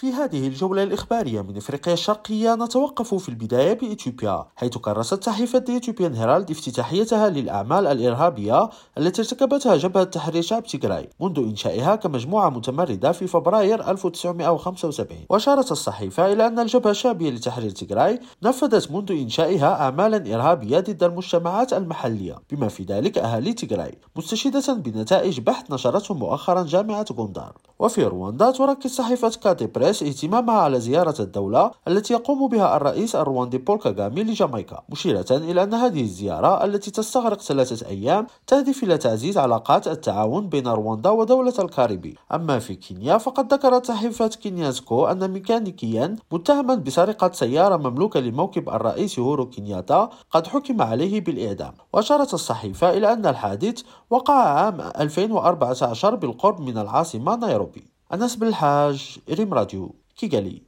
في هذه الجولة الإخبارية من إفريقيا الشرقية نتوقف في البداية بإثيوبيا، حيث كرست صحيفة The Ethiopian Herald افتتاحيتها للأعمال الإرهابية التي ارتكبتها جبهة تحرير شعب تيغراي منذ إنشائها كمجموعة متمردة في فبراير 1975. وأشارت الصحيفة إلى أن الجبهة الشعبية لتحرير تيغراي نفذت منذ إنشائها أعمالا إرهابية ضد المجتمعات المحلية بما في ذلك أهالي تيغراي، مستشهدة بنتائج بحث نشرته مؤخرا جامعة غوندار. وفي رواندا تركز صحيفة كادي بريس اهتمامها على زيارة الدولة التي يقوم بها الرئيس الرواندي بول كاغامي لجامايكا، مشيرة إلى أن هذه الزيارة التي تستغرق 3 أيام تهدف إلى تعزيز علاقات التعاون بين رواندا ودولة الكاريبي. أما في كينيا فقد ذكرت صحيفة كينيازكو أن ميكانيكيا متهما بسرقة سيارة مملوكة لموكب الرئيس يوهورو كينياتا قد حكم عليه بالإعدام. وأشارت الصحيفة إلى أن الحادث وقع عام 2014 بالقرب من العاصمة نيروبي. أنس بالحاج، ريم راديو، كيغالي.